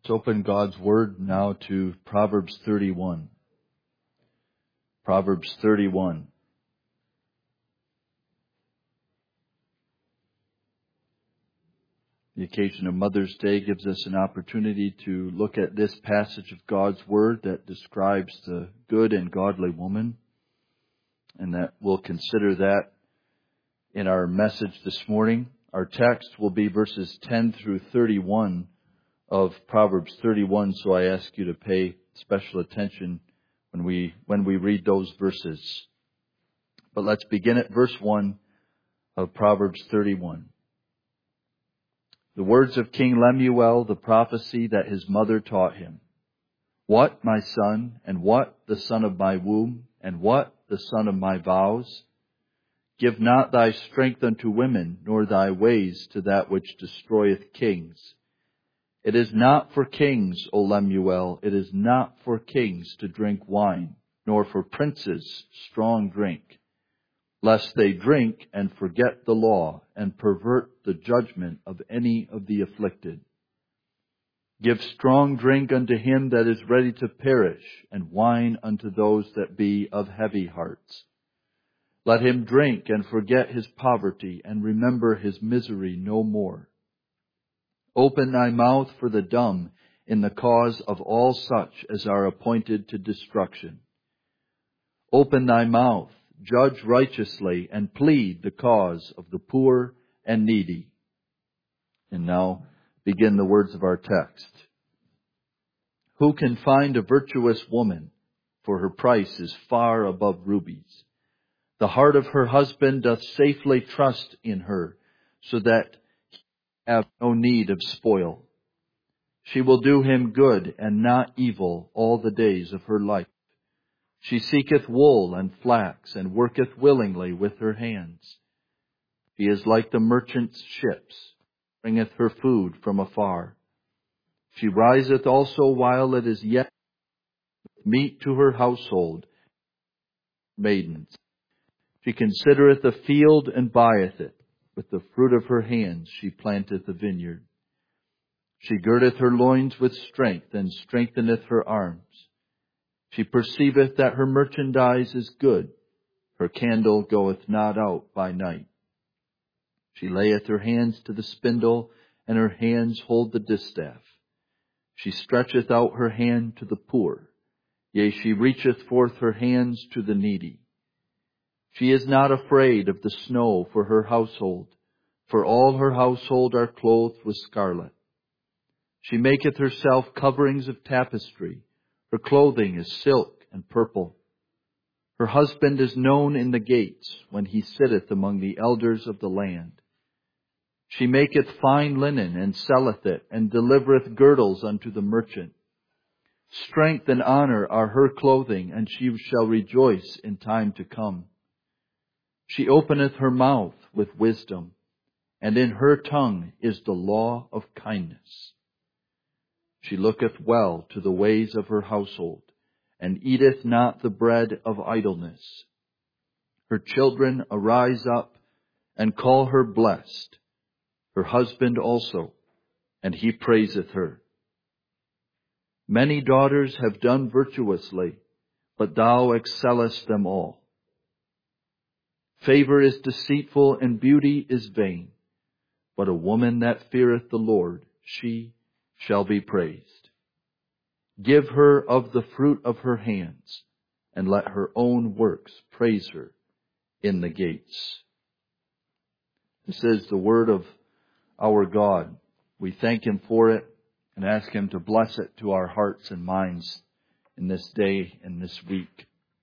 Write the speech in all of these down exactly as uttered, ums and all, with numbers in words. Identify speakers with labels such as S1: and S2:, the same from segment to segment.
S1: Let's open God's Word now to Proverbs thirty-one. Proverbs thirty-one. The occasion of Mother's Day gives us an opportunity to look at this passage of God's Word that describes the good and godly woman, and that we'll consider that in our message this morning. Our text will be verses ten through thirty-one of Proverbs thirty-one, so I ask you to pay special attention when we when we read those verses. But let's begin at verse one of Proverbs thirty-one. The words of King Lemuel, the prophecy that his mother taught him. What, my son, and what the son of my womb, and what the son of my vows? Give not thy strength unto women, nor thy ways to that which destroyeth kings. It is not for kings, O Lemuel, it is not for kings to drink wine, nor for princes strong drink, lest they drink and forget the law, and pervert the judgment of any of the afflicted. Give strong drink unto him that is ready to perish, and wine unto those that be of heavy hearts. Let him drink and forget his poverty, and remember his misery no more. Open thy mouth for the dumb in the cause of all such as are appointed to destruction. Open thy mouth, judge righteously, and plead the cause of the poor and needy. And now begin the words of our text. Who can find a virtuous woman? For her price is far above rubies. The heart of her husband doth safely trust in her, so that have no need of spoil. She will do him good and not evil all the days of her life. She seeketh wool and flax, and worketh willingly with her hands. He is like the merchant's ships, bringeth her food from afar. She riseth also while it is yet meat to her household, maidens. She considereth a field and buyeth it. With the fruit of her hands she planteth a vineyard. She girdeth her loins with strength, and strengtheneth her arms. She perceiveth that her merchandise is good. Her candle goeth not out by night. She layeth her hands to the spindle, and her hands hold the distaff. She stretcheth out her hand to the poor. Yea, she reacheth forth her hands to the needy. She is not afraid of the snow for her household, for all her household are clothed with scarlet. She maketh herself coverings of tapestry. Her clothing is silk and purple. Her husband is known in the gates, when he sitteth among the elders of the land. She maketh fine linen, and selleth it, and delivereth girdles unto the merchant. Strength and honor are her clothing, and she shall rejoice in time to come. She openeth her mouth with wisdom, and in her tongue is the law of kindness. She looketh well to the ways of her household, and eateth not the bread of idleness. Her children arise up and call her blessed, her husband also, and he praiseth her. Many daughters have done virtuously, but thou excellest them all. Favor is deceitful, and beauty is vain. But a woman that feareth the Lord, she shall be praised. Give her of the fruit of her hands, and let her own works praise her in the gates. This is the word of our God. We thank Him for it and ask Him to bless it to our hearts and minds in this day and this week.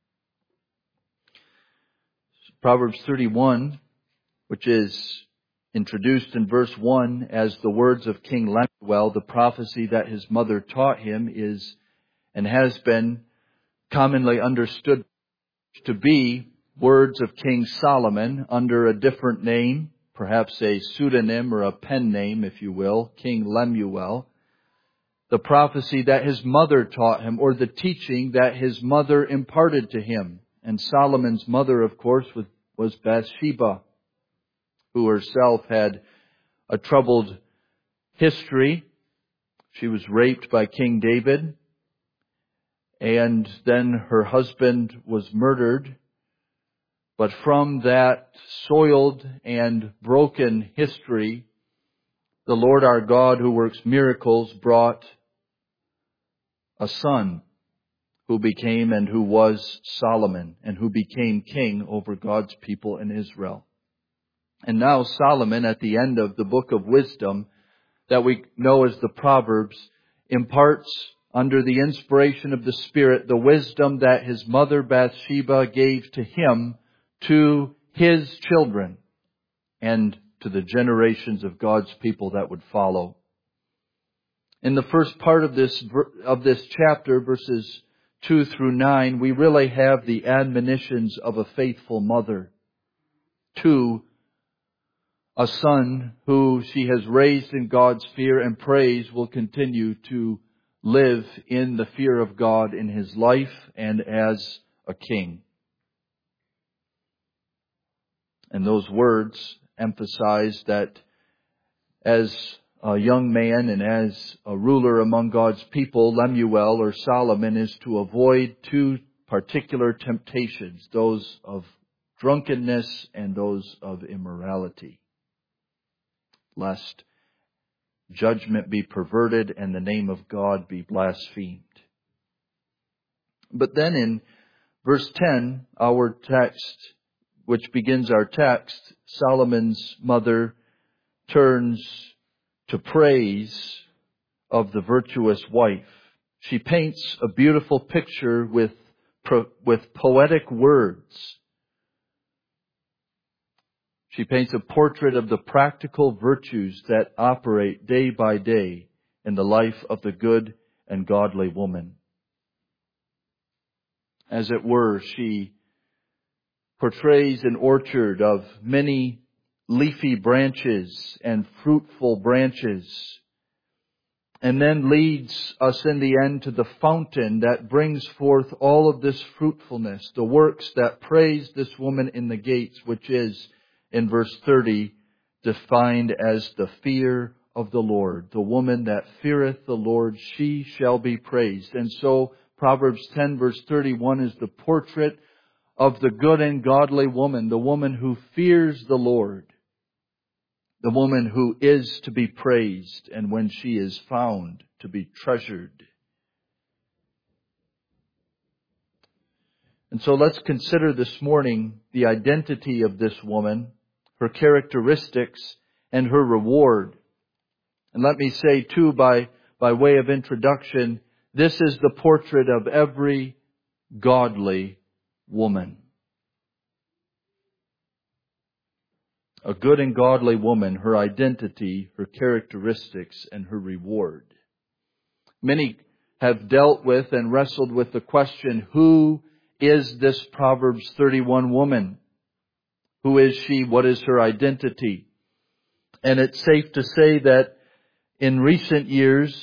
S1: Proverbs thirty-one, which is introduced in verse one as the words of King Lemuel, the prophecy that his mother taught him, is and has been commonly understood to be words of King Solomon under a different name, perhaps a pseudonym or a pen name, if you will, King Lemuel. The prophecy that his mother taught him, or the teaching that his mother imparted to him. And Solomon's mother, of course, was was Bathsheba, who herself had a troubled history. She was raped by King David, and then her husband was murdered. But from that soiled and broken history, the Lord our God, who works miracles, brought a son who became and who was Solomon, and who became king over God's people in Israel. And now Solomon, at the end of the book of wisdom that we know as the Proverbs, imparts under the inspiration of the Spirit the wisdom that his mother Bathsheba gave to him to his children and to the generations of God's people that would follow. In the first part of this of this chapter, verses two through nine, we really have the admonitions of a faithful mother to a son who she has raised in God's fear and praise will continue to live in the fear of God in his life and as a king. And those words emphasize that as a young man and as a ruler among God's people, Lemuel or Solomon is to avoid two particular temptations, those of drunkenness and those of immorality, lest judgment be perverted and the name of God be blasphemed. But then in verse ten, our text, which begins our text, Solomon's mother turns to praise of the virtuous wife. She paints a beautiful picture with, with poetic words. She paints a portrait of the practical virtues that operate day by day in the life of the good and godly woman. As it were, she portrays an orchard of many leafy branches and fruitful branches, and then leads us in the end to the fountain that brings forth all of this fruitfulness, the works that praise this woman in the gates, which is, in verse thirty, defined as the fear of the Lord. The woman that feareth the Lord, she shall be praised. And so Proverbs ten verse thirty-one is the portrait of the good and godly woman, the woman who fears the Lord, the woman who is to be praised, and when she is found, to be treasured. And so let's consider this morning the identity of this woman, her characteristics, and her reward. And let me say too, by, by way of introduction, this is the portrait of every godly woman. A good and godly woman, her identity, her characteristics, and her reward. Many have dealt with and wrestled with the question, who is this Proverbs thirty-one woman? Who is she? What is her identity? And it's safe to say that in recent years,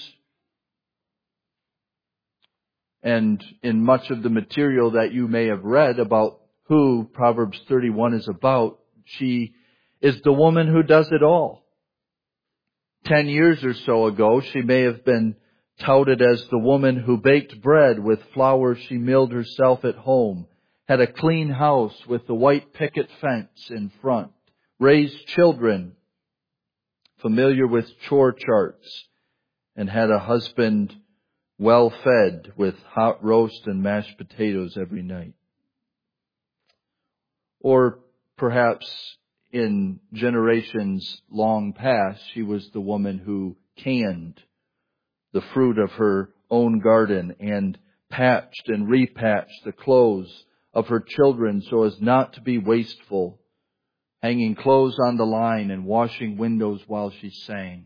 S1: and in much of the material that you may have read about who Proverbs thirty-one is about, she is the woman who does it all. Ten years or so ago, she may have been touted as the woman who baked bread with flour she milled herself at home, had a clean house with the white picket fence in front, raised children, familiar with chore charts, and had a husband well fed with hot roast and mashed potatoes every night. Or perhaps in generations long past, she was the woman who canned the fruit of her own garden and patched and repatched the clothes of her children so as not to be wasteful, hanging clothes on the line and washing windows while she sang.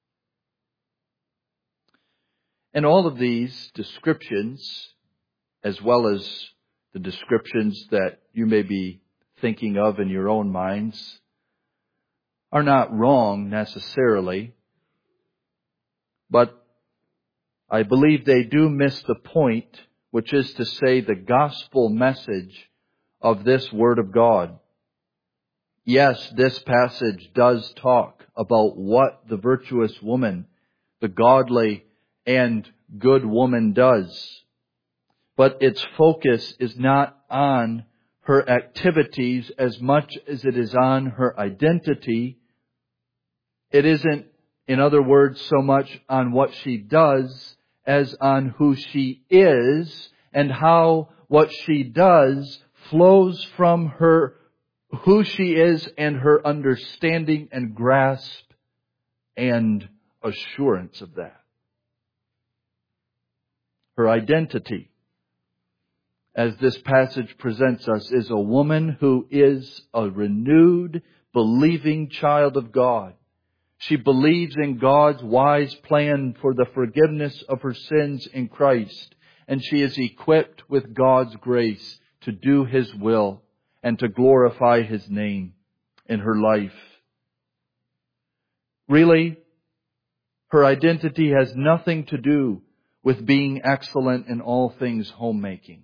S1: And all of these descriptions, as well as the descriptions that you may be thinking of in your own minds, are not wrong necessarily, but I believe they do miss the point, which is to say the gospel message of this Word of God. Yes, this passage does talk about what the virtuous woman, the godly and good woman does. But its focus is not on her activities as much as it is on her identity. It isn't, in other words, so much on what she does as on who she is and how what she does flows from her, who she is and her understanding and grasp and assurance of that. Her identity, as this passage presents us, is a woman who is a renewed, believing child of God. She believes in God's wise plan for the forgiveness of her sins in Christ, and she is equipped with God's grace to do His will and to glorify His name in her life. Really, her identity has nothing to do with being excellent in all things homemaking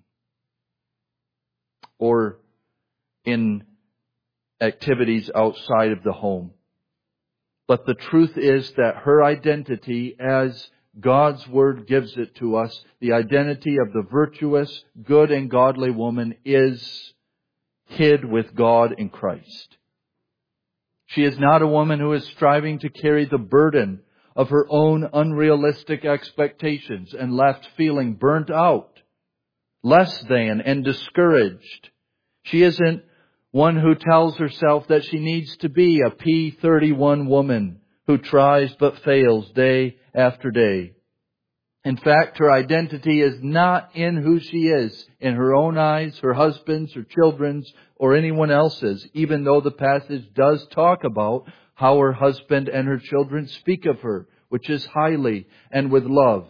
S1: or in activities outside of the home. But the truth is that her identity, as God's Word gives it to us, the identity of the virtuous, good and godly woman, is hid with God in Christ. She is not a woman who is striving to carry the burden of her own unrealistic expectations and left feeling burnt out, less than, and discouraged. She isn't one who tells herself that she needs to be a P thirty-one woman who tries but fails day after day. In fact, her identity is not in who she is, in her own eyes, her husband's, her children's, or anyone else's, even though the passage does talk about how her husband and her children speak of her, which is highly and with love.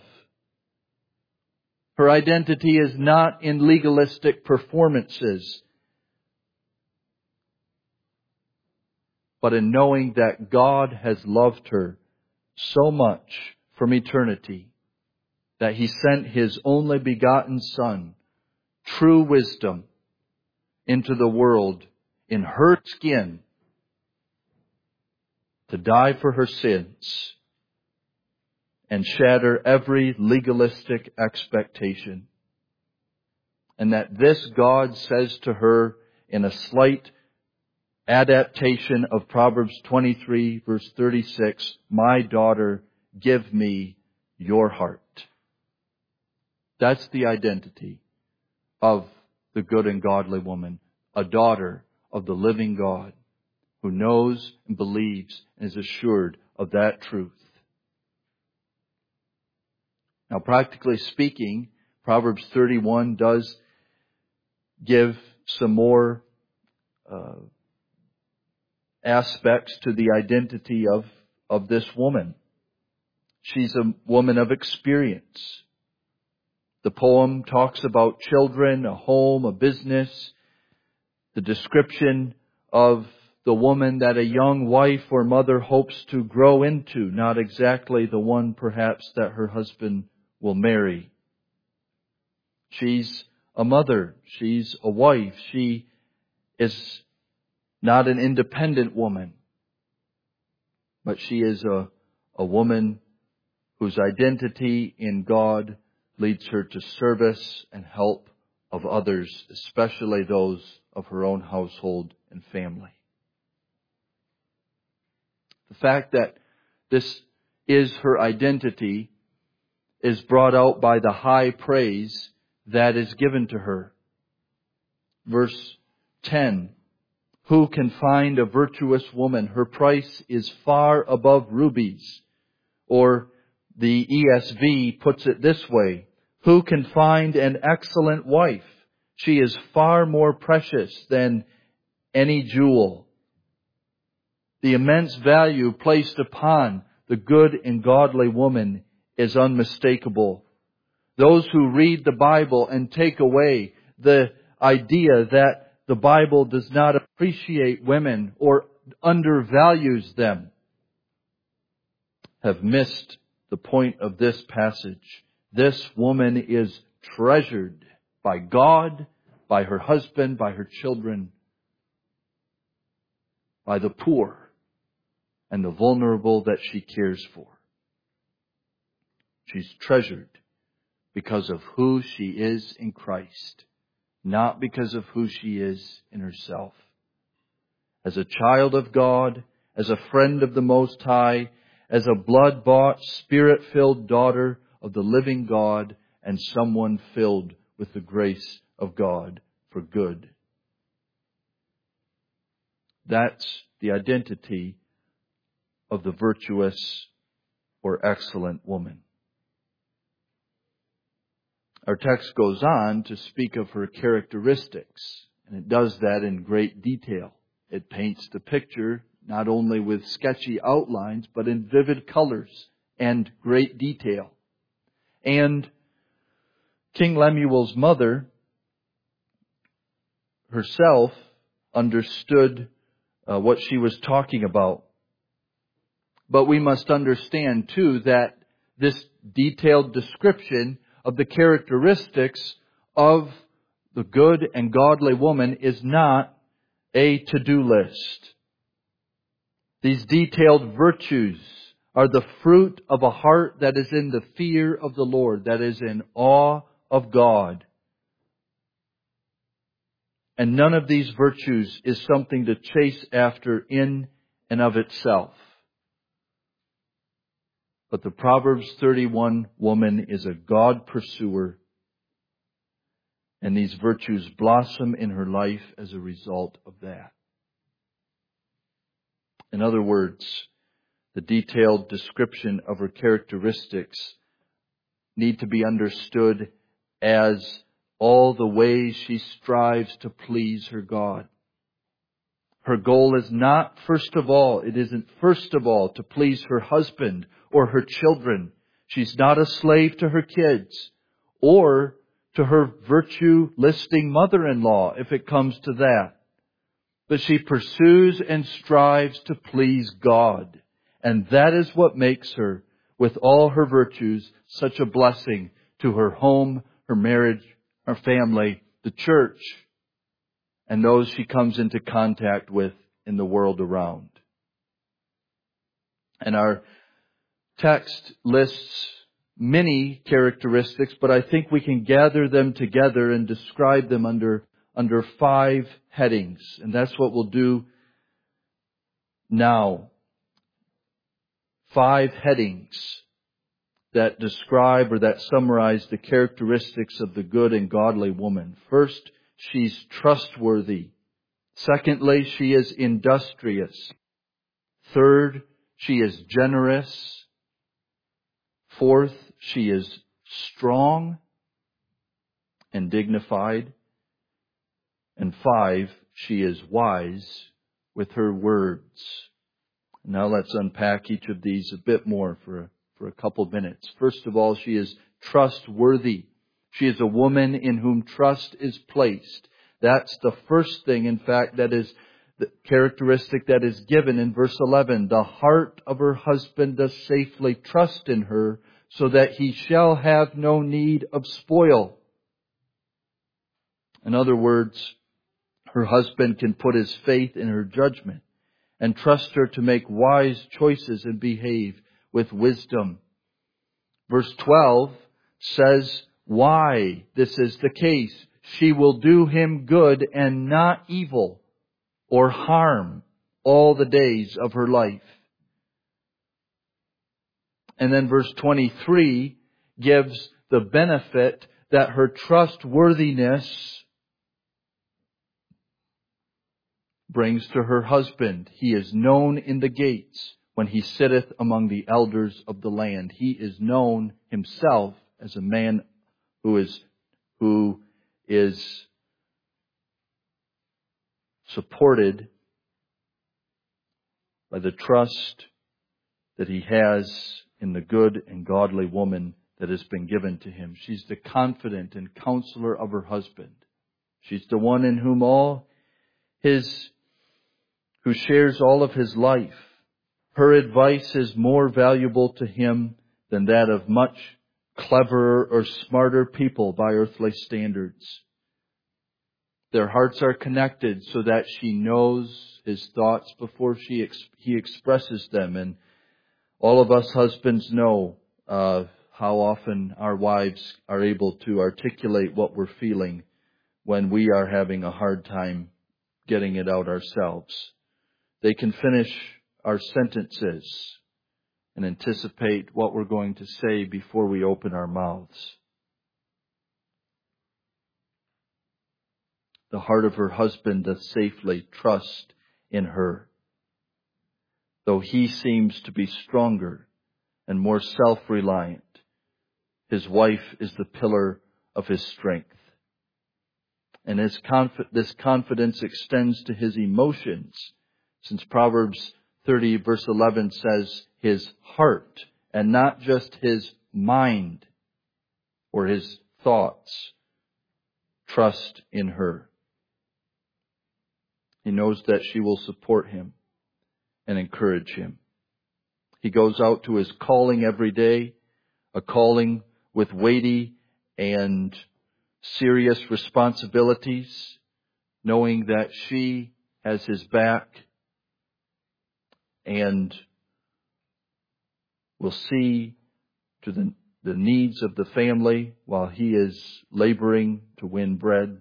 S1: Her identity is not in legalistic performances, but in knowing that God has loved her so much from eternity that He sent His only begotten Son, true wisdom, into the world in her skin to die for her sins and shatter every legalistic expectation. And that this God says to her in a slight adaptation of Proverbs twenty-three, verse thirty-six, "My daughter, give me your heart." That's the identity of the good and godly woman, a daughter of the living God who knows and believes and is assured of that truth. Now, practically speaking, Proverbs thirty-one does give some more uh, aspects to the identity of, of this woman. She's a woman of experience. The poem talks about children, a home, a business, the description of the woman that a young wife or mother hopes to grow into, not exactly the one perhaps that her husband will marry. She's a mother. She's a wife. She is not an independent woman, but she is a, a woman whose identity in God leads her to service and help of others, especially those of her own household and family. The fact that this is her identity is brought out by the high praise that is given to her. Verse ten, "Who can find a virtuous woman? Her price is far above rubies." Or the E S V puts it this way, "Who can find an excellent wife? She is far more precious than any jewel." The immense value placed upon the good and godly woman is unmistakable. Those who read the Bible and take away the idea that the Bible does not appreciate women or undervalues them have missed the point of this passage. This woman is treasured by God, by her husband, by her children, by the poor and the vulnerable that she cares for. She's treasured because of who she is in Christ, not because of who she is in herself. As a child of God, as a friend of the Most High, as a blood-bought, Spirit-filled daughter of the living God, and someone filled with the grace of God for good. That's the identity of the virtuous or excellent woman. Our text goes on to speak of her characteristics, and it does that in great detail. It paints the picture not only with sketchy outlines, but in vivid colors and great detail. And King Lemuel's mother herself understood uh, what she was talking about. But we must understand, too, that this detailed description of the characteristics of the good and godly woman is not a to-do list. These detailed virtues are the fruit of a heart that is in the fear of the Lord, that is in awe of God. And none of these virtues is something to chase after in and of itself. But the Proverbs thirty-one woman is a God pursuer, and these virtues blossom in her life as a result of that. In other words, the detailed description of her characteristics need to be understood as all the ways she strives to please her God. Her goal is not, first of all, it isn't first of all to please her husband or her children. She's not a slave to her kids or to her virtue-listing mother-in-law, if it comes to that. But she pursues and strives to please God. And that is what makes her, with all her virtues, such a blessing to her home, her marriage, her family, the church, and those she comes into contact with in the world around. And our text lists many characteristics, but I think we can gather them together and describe them under, under five headings. And that's what we'll do now. Five headings that describe or that summarize the characteristics of the good and godly woman. First, she's trustworthy. Secondly, she is industrious. Third, she is generous. Fourth, she is strong and dignified. And five, she is wise with her words. Now let's unpack each of these a bit more for a, for a couple of minutes. First of all, she is trustworthy. She is a woman in whom trust is placed. That's the first thing, in fact, that is the characteristic that is given in verse eleven. The heart of her husband does safely trust in her, so that he shall have no need of spoil. In other words, her husband can put his faith in her judgment and trust her to make wise choices and behave with wisdom. Verse twelve says why this is the case. She will do him good and not evil or harm all the days of her life. And then verse twenty-three gives the benefit that her trustworthiness brings to her husband. He is known in the gates when he sitteth among the elders of the land. He is known himself as a man who is, who is supported by the trust that he has in the good and godly woman that has been given to him. She's the confidant and counselor of her husband. She's the one in whom all his who shares all of his life. Her advice is more valuable to him than that of much cleverer or smarter people by earthly standards. Their hearts are connected so that she knows his thoughts before she ex- he expresses them. And all of us husbands know uh, how often our wives are able to articulate what we're feeling when we are having a hard time getting it out ourselves. They can finish our sentences and anticipate what we're going to say before we open our mouths. The heart of her husband doth safely trust in her, though he seems to be stronger and more self-reliant. His wife is the pillar of his strength. And his confi- this confidence extends to his emotions, since Proverbs thirty verse eleven says his heart, and not just his mind or his thoughts, trust in her. He knows that she will support him and encourage him. He goes out to his calling every day, a calling with weighty and serious responsibilities, knowing that she has his back and will see to the, the needs of the family while he is laboring to win bread.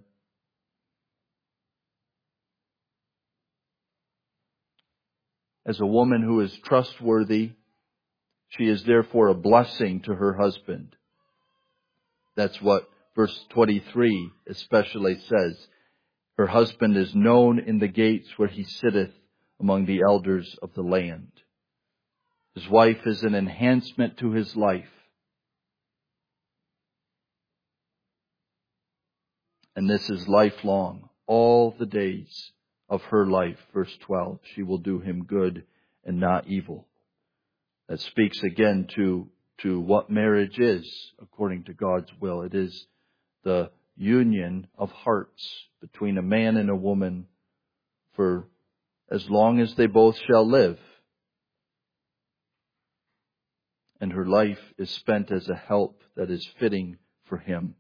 S1: As a woman who is trustworthy, she is therefore a blessing to her husband. That's what verse twenty-three especially says. Her husband is known in the gates where he sitteth among the elders of the land. His wife is an enhancement to his life. And this is lifelong, all the days of her life. Verse twelve, she will do him good and not evil. That speaks again to, to what marriage is according to God's will. It is the union of hearts between a man and a woman for as long as they both shall live. And her life is spent as a help that is fitting for him.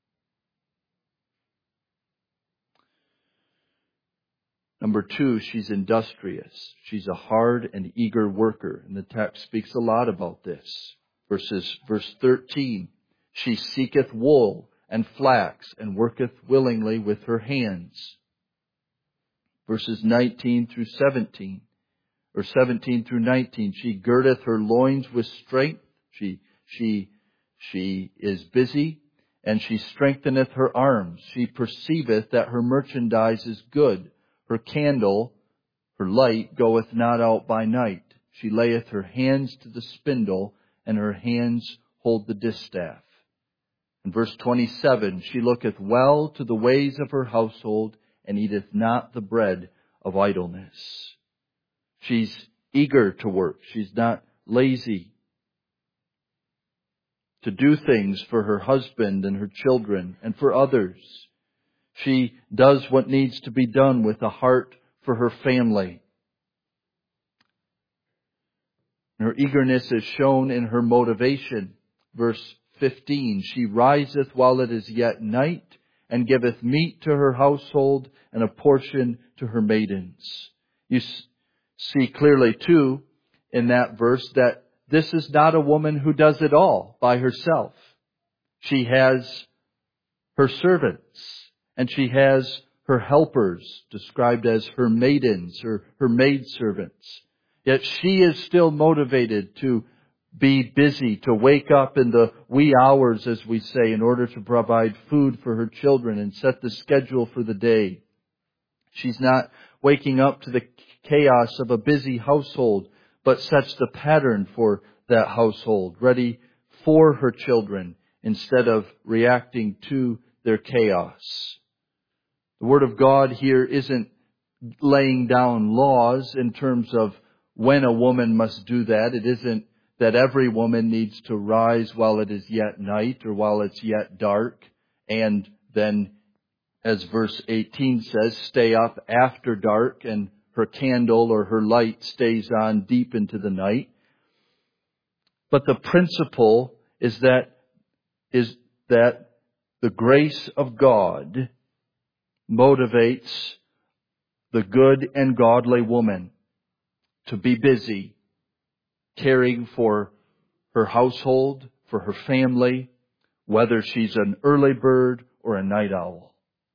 S1: Number two, she's industrious. She's a hard and eager worker. And the text speaks a lot about this. Verses, verse thirteen, she seeketh wool and flax and worketh willingly with her hands. Verses nineteen through seventeen, or seventeen through nineteen, she girdeth her loins with strength. She, she, she is busy, and she strengtheneth her arms. She perceiveth that her merchandise is good. Her candle, her light, goeth not out by night. She layeth her hands to the spindle, and her hands hold the distaff. In verse twenty-seven, she looketh well to the ways of her household, and eateth not the bread of idleness. She's eager to work. She's not lazy. To do things for her husband and her children and for others. She does what needs to be done with a heart for her family. Her eagerness is shown in her motivation. Verse fifteen, she riseth while it is yet night, and giveth meat to her household and a portion to her maidens. You see clearly too in that verse that this is not a woman who does it all by herself. She has her servants. And she has her helpers, described as her maidens, or her maidservants. Yet she is still motivated to be busy, to wake up in the wee hours, as we say, in order to provide food for her children and set the schedule for the day. She's not waking up to the chaos of a busy household, but sets the pattern for that household, ready for her children instead of reacting to their chaos. The Word of God here isn't laying down laws in terms of when a woman must do that. It isn't that every woman needs to rise while it is yet night or while it's yet dark, and then, as verse eighteen says, stay up after dark and her candle or her light stays on deep into the night. But the principle is that, is that the grace of God motivates the good and godly woman to be busy caring for her household, for her family, whether she's an early bird or a night owl.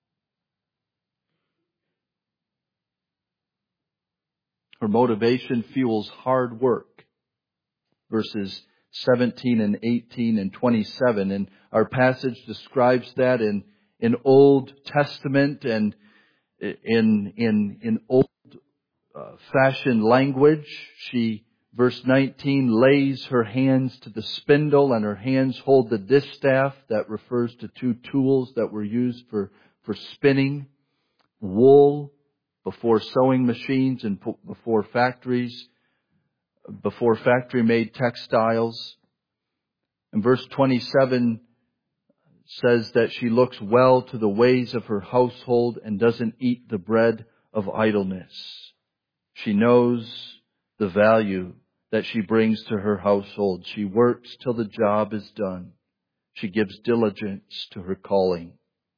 S1: Her motivation fuels hard work. Verses seventeen and eighteen and twenty-seven. And our passage describes that in, in Old Testament and in, in, in old uh, fashioned language. She, verse nineteen, lays her hands to the spindle and her hands hold the distaff. That refers to two tools that were used for, for spinning wool before sewing machines and before factories, before factory-made textiles. And verse twenty-seven says that she looks well to the ways of her household and doesn't eat the bread of idleness. She knows the value that she brings to her household. She works till the job is done. She gives diligence to her calling.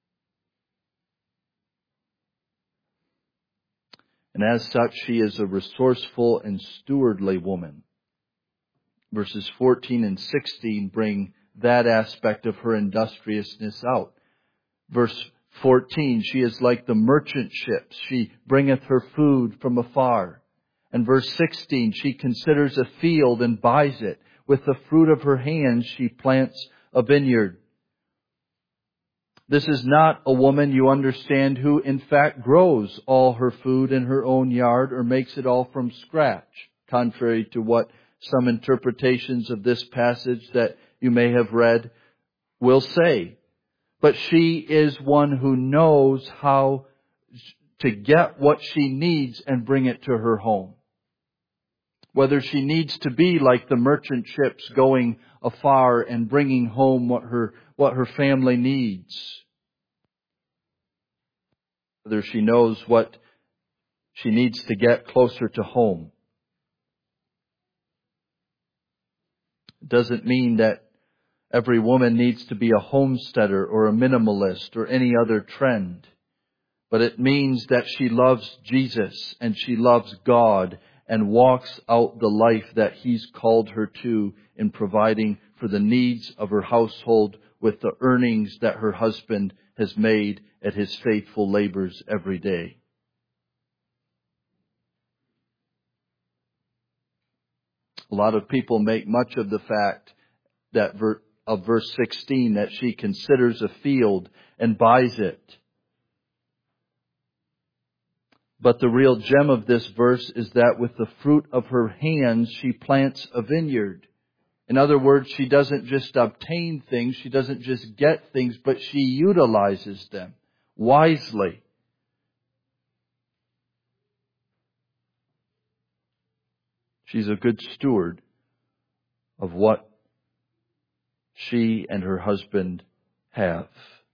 S1: And as such, she is a resourceful and stewardly woman. Verses fourteen and sixteen bring that aspect of her industriousness out. Verse fourteen, she is like the merchant ships. She bringeth her food from afar. And verse sixteen, she considers a field and buys it. With the fruit of her hands, she plants a vineyard. This is not a woman, you understand, who in fact grows all her food in her own yard or makes it all from scratch, contrary to what some interpretations of this passage that you may have read will say. But she is one who knows how to get what she needs and bring it to her home. Whether she needs to be like the merchant ships going afar and bringing home what her, what her family needs. Whether she knows what she needs to get closer to home. It doesn't mean that every woman needs to be a homesteader or a minimalist or any other trend. But it means that she loves Jesus and she loves God and walks out the life that He's called her to in providing for the needs of her household with the earnings that her husband has made at his faithful labors every day. A lot of people make much of the fact that ver- of verse sixteen that she considers a field and buys it. But the real gem of this verse is that with the fruit of her hands, she plants a vineyard. In other words, she doesn't just obtain things, she doesn't just get things, but she utilizes them wisely. She's a good steward of what she and her husband have.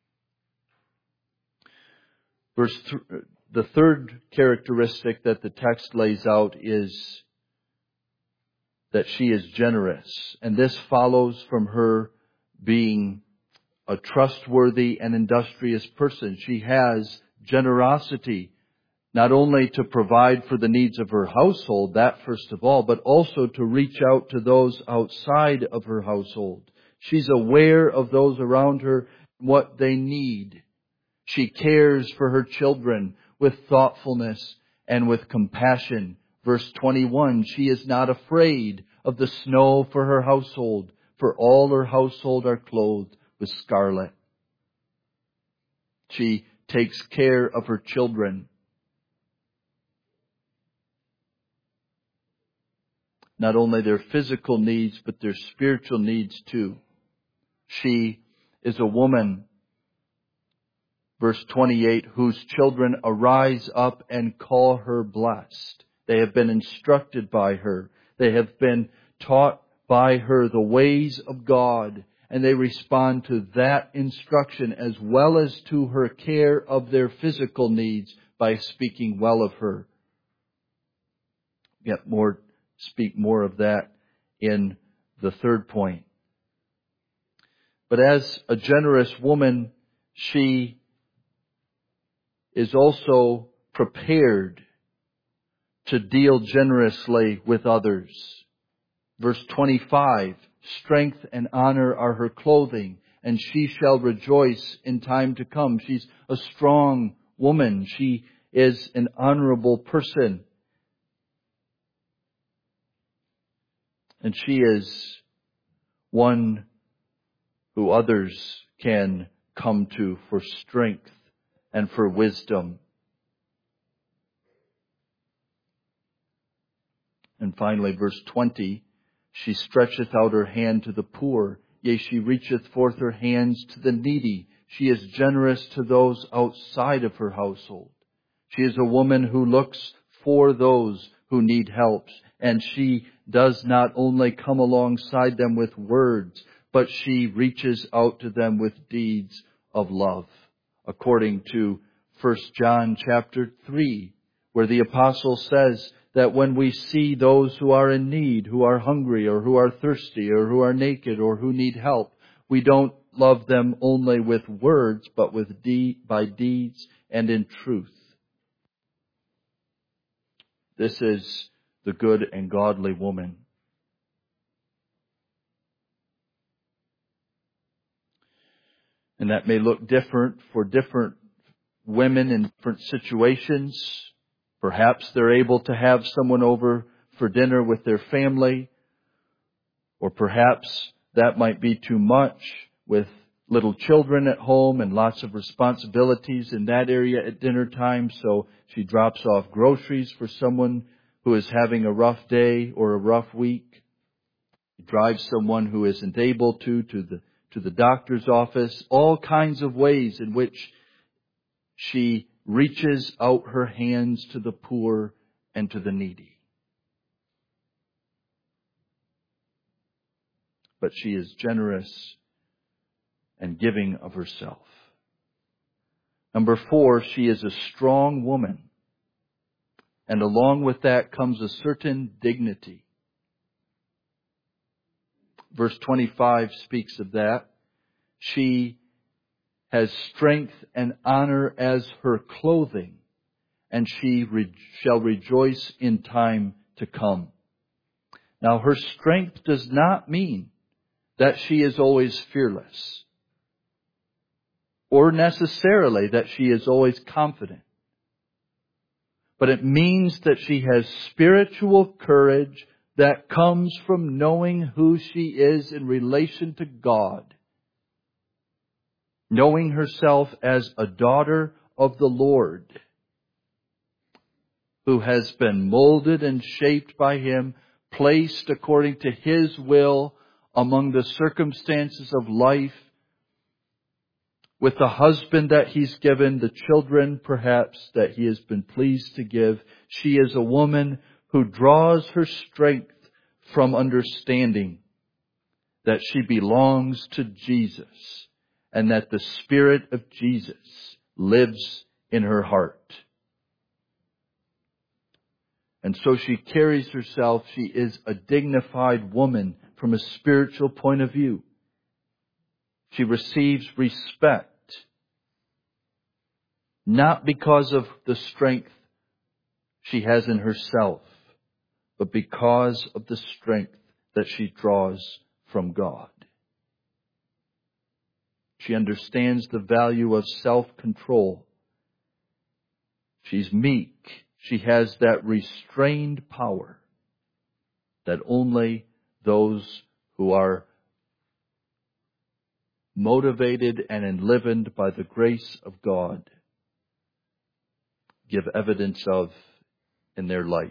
S1: Verse th- the third characteristic that the text lays out is that she is generous. And this follows from her being a trustworthy and industrious person. She has generosity, not only to provide for the needs of her household, that first of all, but also to reach out to those outside of her household. She's aware of those around her, what they need. She cares for her children with thoughtfulness and with compassion. Verse twenty-one, she is not afraid of the snow for her household, for all her household are clothed with scarlet. She takes care of her children. Not only their physical needs, but their spiritual needs too. She is a woman, verse twenty-eight, whose children arise up and call her blessed. They have been instructed by her. They have been taught by her the ways of God. And they respond to that instruction as well as to her care of their physical needs by speaking well of her. Yet more, speak more of that in the third point. But as a generous woman, she is also prepared to deal generously with others. Verse twenty-five, strength and honor are her clothing, and she shall rejoice in time to come. She's a strong woman. She is an honorable person. And she is one who others can come to for strength and for wisdom. And finally, verse twenty, she stretcheth out her hand to the poor, yea, she reacheth forth her hands to the needy. She is generous to those outside of her household. She is a woman who looks for those who need help, and she does not only come alongside them with words, but she reaches out to them with deeds of love. According to First John chapter three, where the apostle says that when we see those who are in need, who are hungry or who are thirsty or who are naked or who need help, we don't love them only with words, but with de- by deeds and in truth. This is the good and godly woman. And that may look different for different women in different situations. Perhaps they're able to have someone over for dinner with their family. Or perhaps that might be too much with little children at home and lots of responsibilities in that area at dinner time. So she drops off groceries for someone who is having a rough day or a rough week. She drives someone who isn't able to to the to the doctor's office. All kinds of ways in which she reaches out her hands to the poor and to the needy. But she is generous and giving of herself. Number four, she is a strong woman. And along with that comes a certain dignity. Verse twenty-five speaks of that. She has strength and honor as her clothing, and she re- shall rejoice in time to come. Now, her strength does not mean that she is always fearless, or necessarily that she is always confident. But it means that she has spiritual courage that comes from knowing who she is in relation to God. Knowing herself as a daughter of the Lord, who has been molded and shaped by Him, placed according to His will among the circumstances of life, with the husband that He's given, the children perhaps that He has been pleased to give. She is a woman who draws her strength from understanding that she belongs to Jesus and that the Spirit of Jesus lives in her heart. And so she carries herself, she is a dignified woman from a spiritual point of view. She receives respect, not because of the strength she has in herself, but because of the strength that she draws from God. She understands the value of self-control. She's meek. She has that restrained power that only those who are motivated and enlivened by the grace of God give evidence of in their life.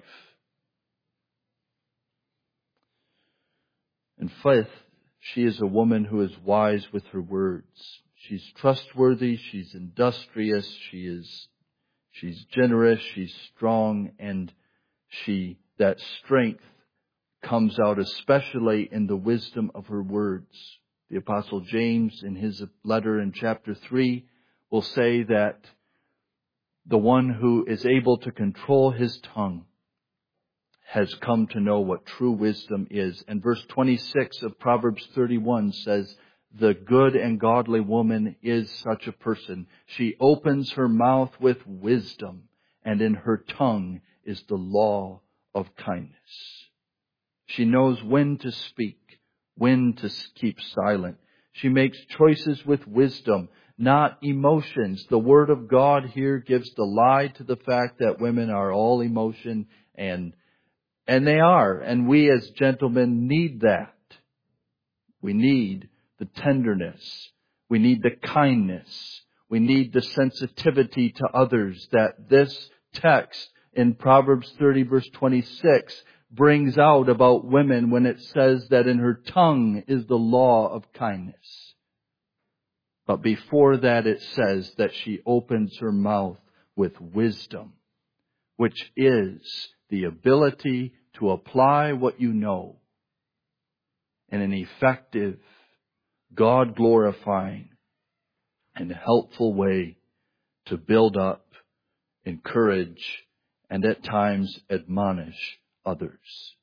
S1: And fifth, she is a woman who is wise with her words. She's trustworthy, she's industrious, she is she's generous, she's strong, and she that strength comes out especially in the wisdom of her words. The Apostle James, in his letter in chapter three, will say that the one who is able to control his tongue has come to know what true wisdom is. And verse twenty-six of Proverbs thirty-one says, the good and godly woman is such a person. She opens her mouth with wisdom, and in her tongue is the law of kindness. She knows when to speak, when to keep silent. She makes choices with wisdom, not emotions. The Word of God here gives the lie to the fact that women are all emotion, and and they are. And we as gentlemen need that. We need the tenderness. We need the kindness. We need the sensitivity to others that this text in Proverbs thirty verse twenty-six brings out about women when it says that in her tongue is the law of kindness. But before that it says that she opens her mouth with wisdom, which is the ability to apply what you know in an effective, God-glorifying, and helpful way to build up, encourage, and at times admonish others.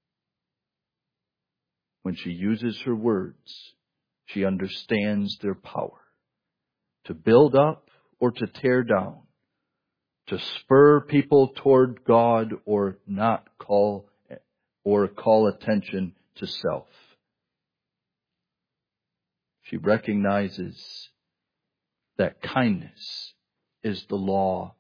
S1: When she uses her words, she understands their power to build up or to tear down, to spur people toward God or not call or call attention to self. She recognizes that kindness is the law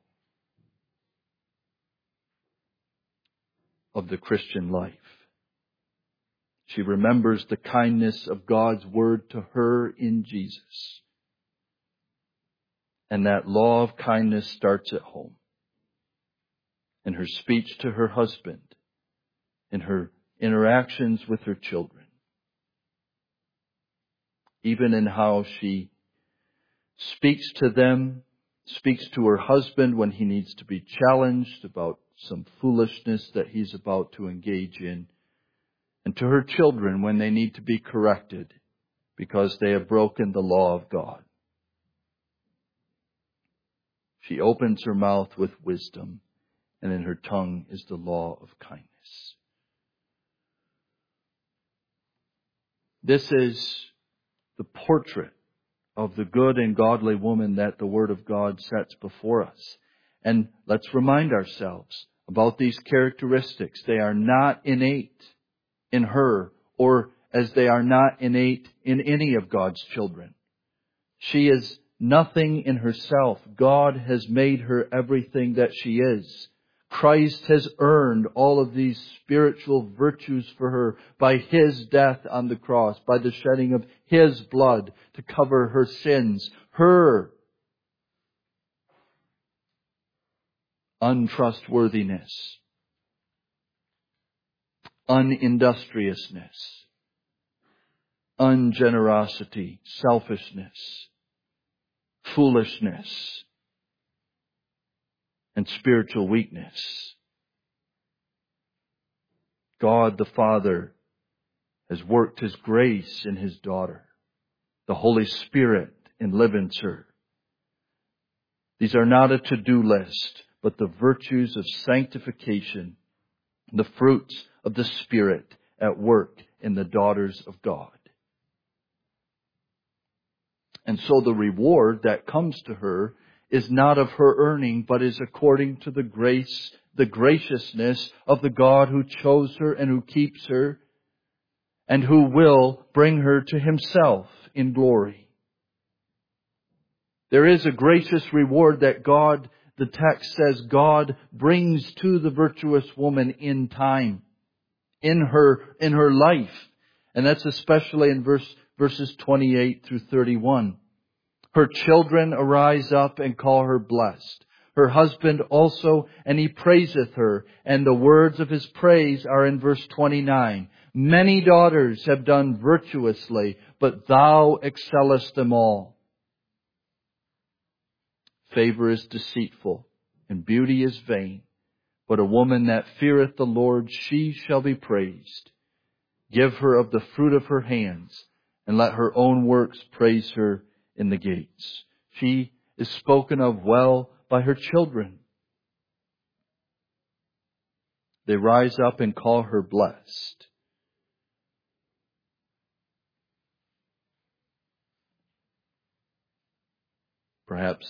S1: of the Christian life. She remembers the kindness of God's word to her in Jesus. And that law of kindness starts at home. In her speech to her husband, in her interactions with her children, even in how she speaks to them, speaks to her husband when he needs to be challenged about some foolishness that he's about to engage in, and to her children when they need to be corrected because they have broken the law of God. She opens her mouth with wisdom, and in her tongue is the law of kindness. This is the portrait of the good and godly woman that the Word of God sets before us. And let's remind ourselves about these characteristics. They are not innate in her, or as they are not innate in any of God's children. She is nothing in herself. God has made her everything that she is. Christ has earned all of these spiritual virtues for her by His death on the cross, by the shedding of His blood to cover her sins. Her untrustworthiness, unindustriousness, ungenerosity, selfishness, foolishness, and spiritual weakness. God the Father has worked His grace in His daughter. The Holy Spirit enlivens her. These are not a to-do list, but the virtues of sanctification, the fruits of the Spirit at work in the daughters of God. And so the reward that comes to her is not of her earning, but is according to the grace, the graciousness of the God who chose her and who keeps her and who will bring her to Himself in glory. There is a gracious reward that God, the text says, God brings to the virtuous woman in time, in her, in her life. And that's especially in verse, verses twenty-eight through thirty-one. Her children arise up and call her blessed. Her husband also, and he praiseth her. And the words of his praise are in verse twenty-nine. Many daughters have done virtuously, but thou excellest them all. Favor is deceitful, and beauty is vain. But a woman that feareth the Lord, she shall be praised. Give her of the fruit of her hands, and let her own works praise her in the gates. She is spoken of well by her children. They rise up and call her blessed. Perhaps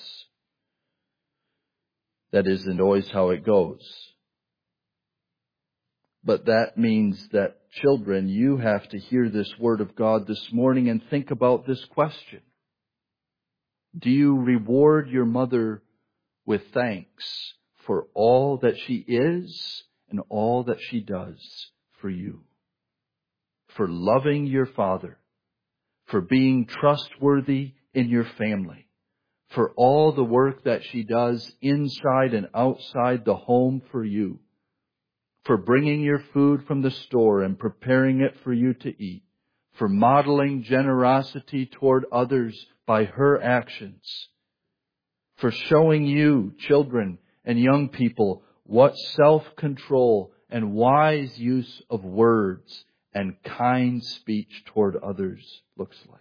S1: that isn't always how it goes. But that means that, children, you have to hear this word of God this morning and think about this question. Do you reward your mother with thanks for all that she is and all that she does for you? For loving your father, for being trustworthy in your family, for all the work that she does inside and outside the home for you, for bringing your food from the store and preparing it for you to eat, for modeling generosity toward others by her actions, for showing you, children and young people, what self-control and wise use of words and kind speech toward others looks like.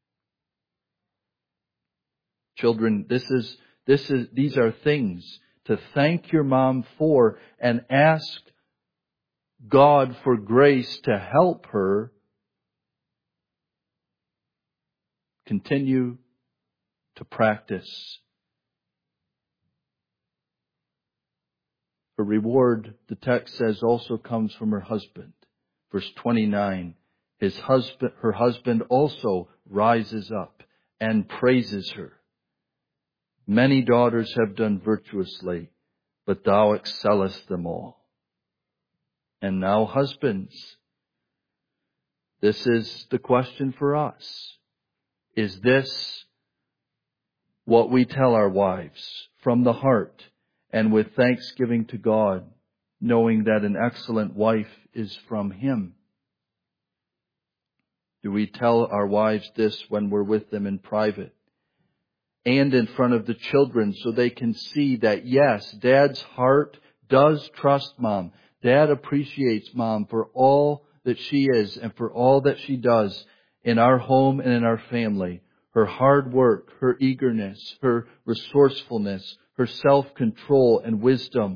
S1: Children, this is, this is, these are things to thank your mom for and ask God for grace to help her continue to practice. Her reward, the text says, also comes from her husband. Verse twenty-nine, his husband, her husband also rises up and praises her. Many daughters have done virtuously, but thou excellest them all. And now, husbands, this is the question for us. Is this what we tell our wives from the heart and with thanksgiving to God, knowing that an excellent wife is from Him? Do we tell our wives this when we're with them in private and in front of the children so they can see that, yes, Dad's heart does trust Mom. Dad appreciates Mom for all that she is and for all that she does in our home and in our family. Her hard work, her eagerness, her resourcefulness, her self-control and wisdom.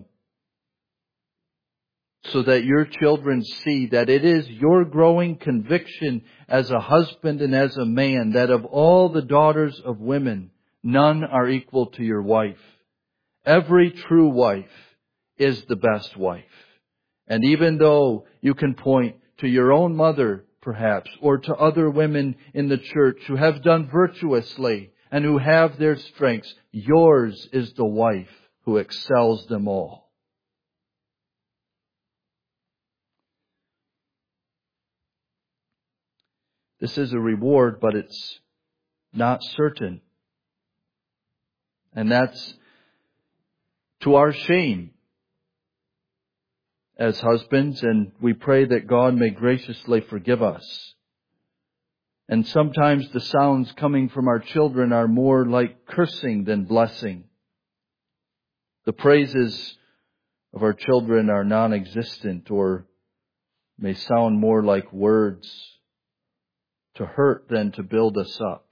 S1: So that your children see that it is your growing conviction as a husband and as a man that of all the daughters of women, none are equal to your wife. Every true wife is the best wife. And even though you can point to your own mother, perhaps, or to other women in the church who have done virtuously and who have their strengths, yours is the wife who excels them all. This is a reward, but it's not certain. And that's to our shame as husbands, and we pray that God may graciously forgive us. And sometimes the sounds coming from our children are more like cursing than blessing. The praises of our children are non-existent or may sound more like words to hurt than to build us up.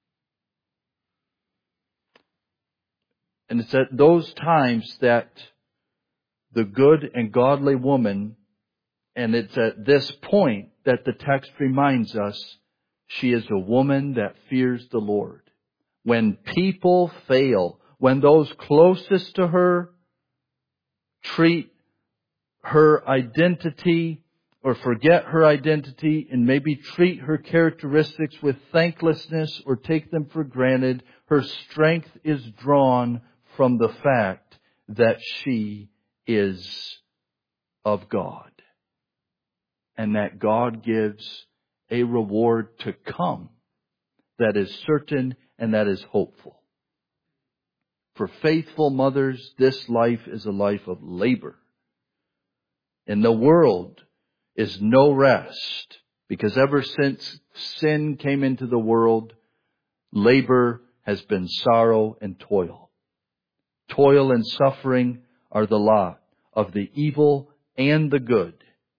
S1: And it's at those times that the good and godly woman, and it's at this point that the text reminds us, she is a woman that fears the Lord. When people fail, when those closest to her treat her identity or forget her identity and maybe treat her characteristics with thanklessness or take them for granted, her strength is drawn from the fact that she is of God. And that God gives a reward to come that is certain and that is hopeful. For faithful mothers, this life is a life of labor. In the world is no rest, because ever since sin came into the world, labor has been sorrow and toil. Toil and suffering are the lot of the evil and the good.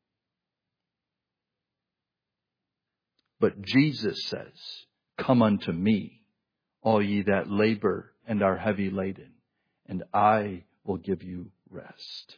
S1: But Jesus says, "Come unto me, all ye that labor and are heavy laden, and I will give you rest."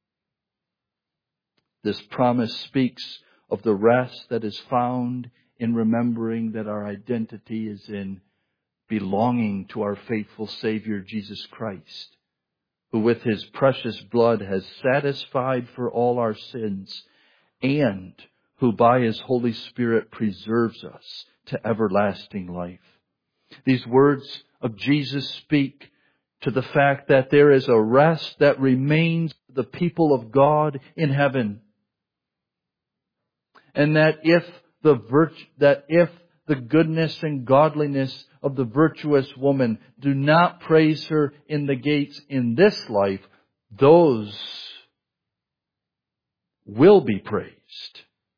S1: This promise speaks of the rest that is found in remembering that our identity is in belonging to our faithful Savior, Jesus Christ, who with His precious blood has satisfied for all our sins, and who by His Holy Spirit preserves us to everlasting life. These words of Jesus speak to the fact that there is a rest that remains for the people of God in heaven. And that if the virtue, that if the goodness and godliness of the virtuous woman do not praise her in the gates in this life, those will be praised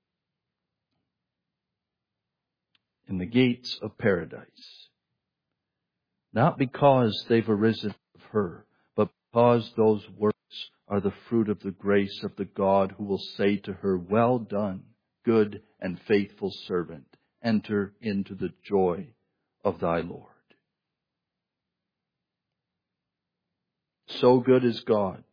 S1: in the gates of paradise. Not because they've arisen of her, but because those works are the fruit of the grace of the God who will say to her, "Well done, good and faithful servant. Enter into the joy of thy Lord." So good is God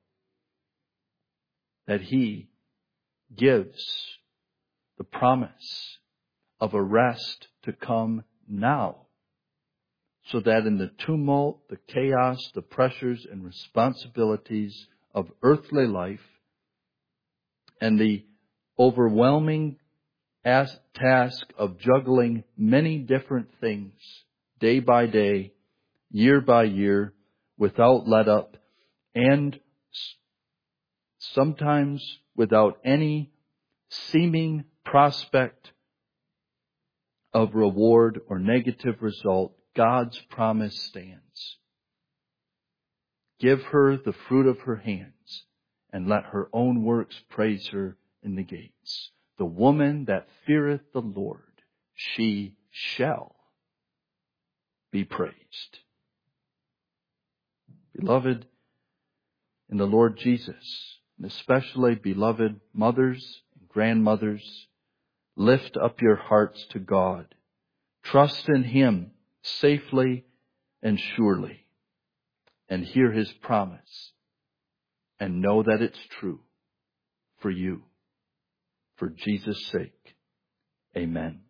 S1: that He gives the promise of a rest to come now, so that in the tumult, the chaos, the pressures and responsibilities of earthly life and the overwhelming task of juggling many different things day by day, year by year, without let up, and sometimes without any seeming prospect of reward or negative result, God's promise stands. Give her the fruit of her hands, and let her own works praise her in the gates. The woman that feareth the Lord, she shall be praised. Beloved in the Lord Jesus, and especially beloved mothers and grandmothers, lift up your hearts to God. Trust in Him safely and surely, and hear His promise, and know that it's true for you. For Jesus' sake, amen.